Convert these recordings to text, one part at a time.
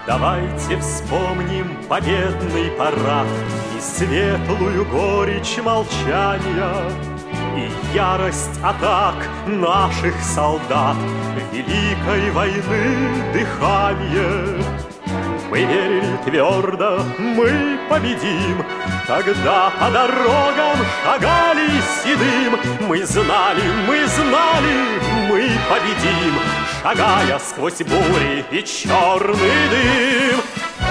Давайте вспомним победный парад и светлую горечь молчания, и ярость атак наших солдат, великой войны дыхание. Мы верили твердо, мы победим, когда по дорогам шагали седым. Мы знали, мы победим, шагая сквозь бури и черный дым.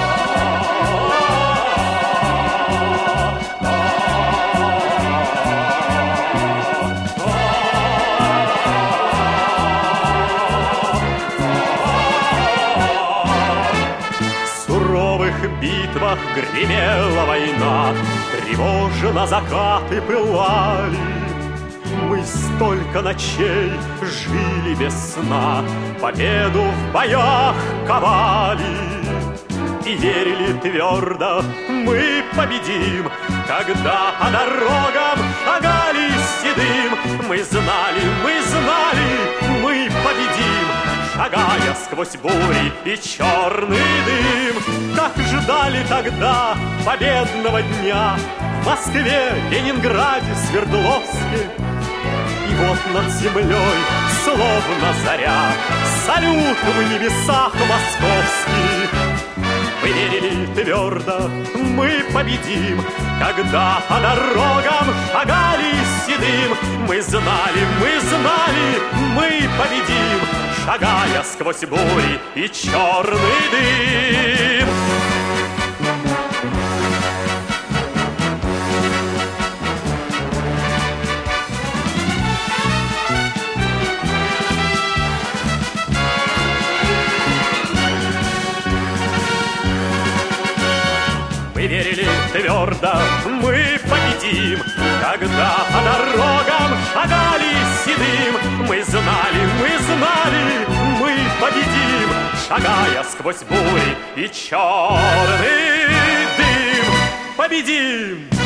В битвах гремела война, тревожно закаты пылали. Мы столько ночей жили без сна, победу в боях ковали. И верили твердо, мы победим, когда по дорогам шагали седым. Мы знали, мы победим, шагая сквозь бури и черный дым. Как ждали тогда победного дня в Москве, Ленинграде, Свердловске. И вот над землей, словно заря, салют в небесах московских. Мы верили твердо, мы победим, когда по дорогам шагали седым. Мы знали, мы победим, шагая сквозь бури и черный дым. Мы верили твердо, мы победим, когда по дорогам шагали седым. Мы знали, мы победим, шагая сквозь бури и черный дым. Победим!